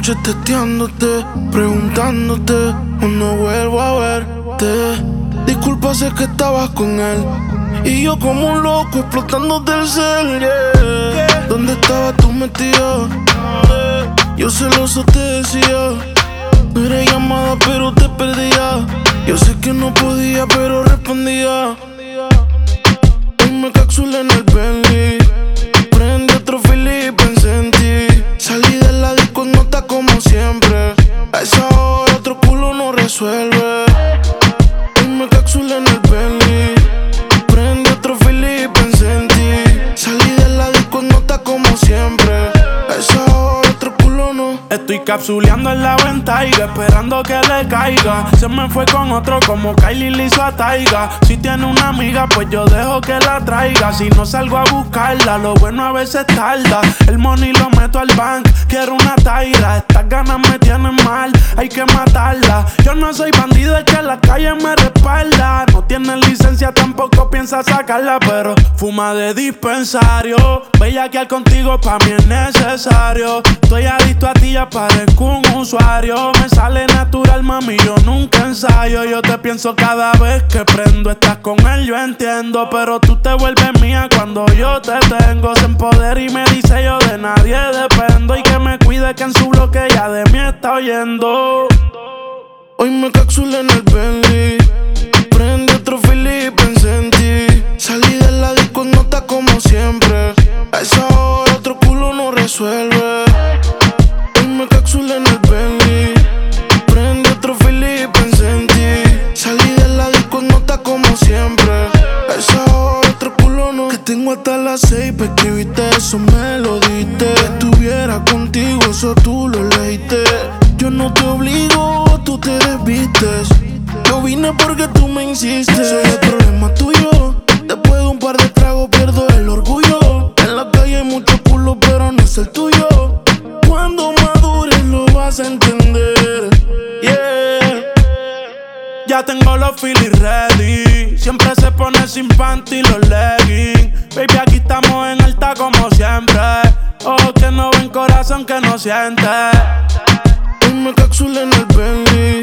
noche testeándote, preguntándote cuando vuelvo a verte. Disculpa, sé que estabas con él y yo como un loco explotándote el cel, yeah. ¿Dónde estabas tú metido? Yo celoso te decía, no era llamada pero te perdía. Yo sé que no podía pero respondía. Hoy me capsulé en el Bentley, prendí otro fili y pensé en ti. Salí de la disco en nota como siempre. A esa hora otro culo no resuelve. Hoy me capsulé en el Bentley, prendí otro fili y pensé en ti. Salí de la disco en nota como siempre. A esa hora otro culo no. Estoy capsuleando en la ventaiga, esperando que le caiga. Se me fue con otro como Kylie le hizo a Taiga. Si tiene una amiga, pues yo dejo que la traiga. Si no salgo a buscarla, lo bueno a veces tarda. El money lo meto al bank, quiero una Taira. Estas ganas me tienen mal, hay que matarla. Yo no soy bandido, es que la calle me respalda. No tiene licencia, tampoco piensa sacarla, pero fuma de dispensario. Bellaquear contigo pa' mí es necesario. Estoy adicto a ti, ya parezco un usuario. Me sale natural, mami, yo nunca ensayo. Yo te pienso cada vez que prendo. Estás con él, yo entiendo, pero tú te vuelves mía cuando yo te tengo. Se empodera y me dice yo de nadie dependo. Y que me cuide que en su bloque ya de mí está oyendo. Hoy me capsulé en el Bentley, prendí otro fili y pensé en ti. Salí de la disco en nota como siempre. A esa hora otro culo no resuelve. Hoy me capsulé en el Bentley, prendí otro fili y pensé en ti. Salí de la disco en nota como siempre. A esa hora otro culo no. Que tengo hasta las 6 pa' escribirte, eso me lo diste. Que estuviera contigo, eso tú lo leíste. Yo no te obligo, tú te desvistes. Yo vine porque tú me insistes. Soy el problema tuyo. Después de un par de tragos pierdo el orgullo. En la calle hay mucho culo, pero no es el tuyo. Cuando madures lo vas a entender, yeah. Ya tengo los feelings ready. Siempre se pone sin panty los leggings. Baby, aquí estamos en alta como siempre. Ojos que no ven, corazón que no siente. Hoy me capsulé en el Bentley,